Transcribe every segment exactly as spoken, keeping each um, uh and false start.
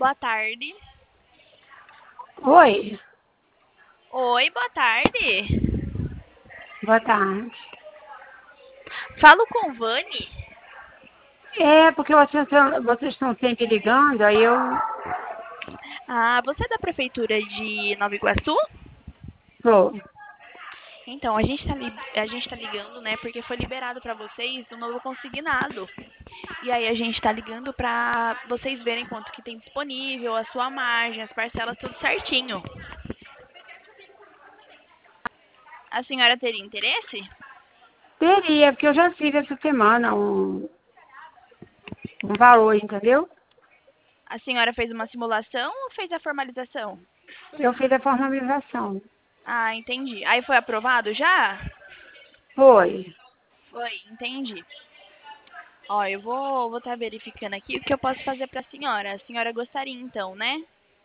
Boa tarde. Oi, Oi, boa tarde. boa tarde. Falo com Vani. É, porque vocês, estão- vocês estão sempre ligando, aí eu Ah, você é da prefeitura de Nova Iguaçu? sou. Então, a gente tá, li- a gente tá ligando, né, porque foi liberado pra vocês o novo consignado. E aí a gente tá ligando pra vocês verem quanto que tem disponível, a sua margem, as parcelas, tudo certinho. A senhora teria interesse? Teria, porque eu já fiz essa semana um, um valor, entendeu? A senhora fez uma simulação ou fez a formalização? Eu fiz a formalização. Ah, entendi. Aí foi aprovado já? Foi. Foi, entendi. Ó, eu vou vou estar verificando aqui o que eu posso fazer para a senhora. A senhora gostaria então, né?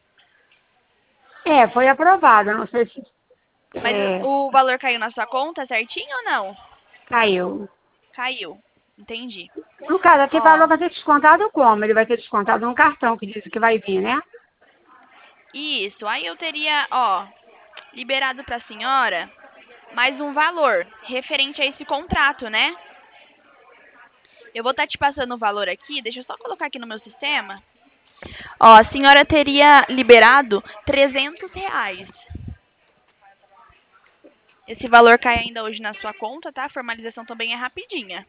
É, foi aprovado, não sei se Mas é, o valor caiu na sua conta certinho ou não? caiu. Caiu. Entendi. No caso, aquele Ó, valor vai ser descontado como? Ele vai ser descontado no cartão que diz que vai vir, né? isso. Aí eu teria, ó, liberado para a senhora mais um valor referente a esse contrato, né? Eu vou estar te passando o valor aqui, deixa eu só colocar aqui no meu sistema. Ó, a senhora teria liberado trezentos reais. Esse valor cai ainda hoje na sua conta, tá? A formalização também é rapidinha.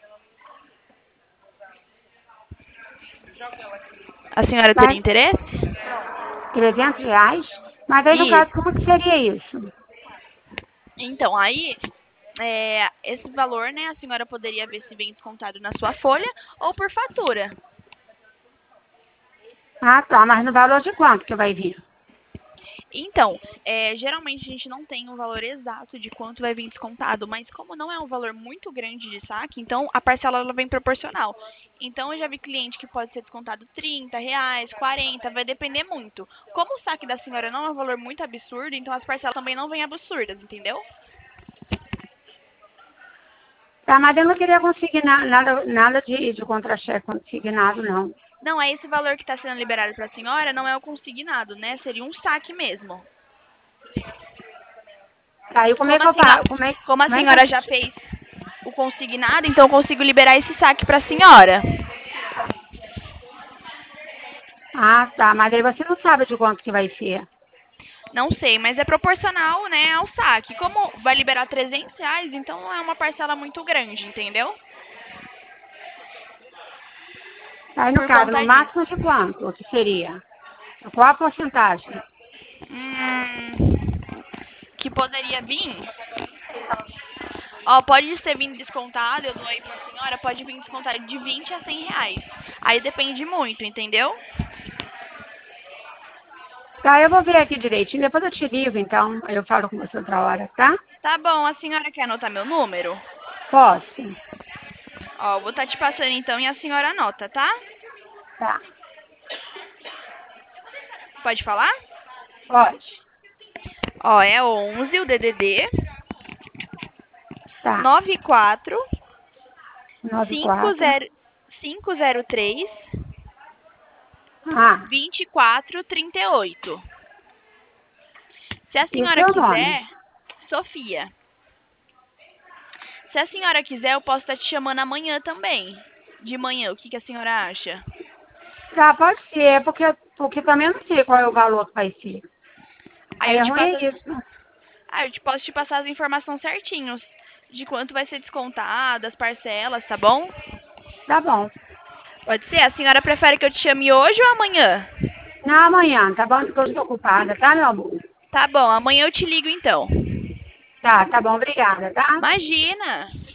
A senhora teria Vai interesse? trezentos reais. Mas aí, no caso, Isso. como que seria isso? Então, aí, é, esse valor, né, a senhora poderia ver se vem descontado na sua folha ou por fatura. Ah, tá, mas no valor de quanto que vai vir? Então, é, geralmente a gente não tem um valor exato de quanto vai vir descontado, mas como não é um valor muito grande de saque, então a parcela ela vem proporcional. Então, eu já vi cliente que pode ser descontado trinta reais, quarenta, vai depender muito. Como o saque da senhora não é um valor muito absurdo, então as parcelas também não vêm absurdas, entendeu? Tá, mas eu não queria conseguir na- nada, nada de, de contra-cheque consignado, não. Não, é esse valor que está sendo liberado para a senhora, não é o consignado, né? Seria um saque mesmo. Aí como é Como que a eu senhora, faço? Como é, como a como é que eu... senhora já fez o consignado, então eu consigo liberar esse saque para a senhora. Ah, tá, mas aí você não sabe de quanto que vai ser. Não sei, mas é proporcional, né, ao saque. Como vai liberar trezentos reais, então não é uma parcela muito grande, entendeu? Aí no Por caso, no conta máximo disso. de quanto? O que seria? Qual a porcentagem? Hum, que poderia vir? Ó, pode ser vindo descontado, eu dou aí pra senhora, pode vir descontado de vinte a cem reais. Aí depende muito, entendeu? Tá, eu vou ver aqui direitinho, depois eu te ligo, então. Aí eu falo com você outra hora, tá? Tá bom, a senhora quer anotar meu número? Posso? Ó, vou estar te passando então e a senhora anota, tá? Tá, Pode falar? pode. Ó, é onze o D D D Tá, nove quatro nove cinco quatro. zero cinco zero três Ah, vinte e quatro trinta e oito. Se a e o senhora seu nome? quiser, Sofia. Se a senhora quiser, eu posso estar te chamando amanhã também. De manhã, o que, que a senhora acha? Tá, pode ser, porque, porque também eu não sei qual é o valor que vai ser. Aí Aí eu é te ruim passo é as... isso. ah, eu te posso te passar as informações certinhos de quanto vai ser descontado, as parcelas, tá bom? Tá bom. Pode ser? A senhora prefere que eu te chame hoje ou amanhã? Não, amanhã, tá bom? Porque eu estou ocupada, tá, meu amor? Tá bom, amanhã eu te ligo então. Tá, tá bom, obrigada, tá? Imagina!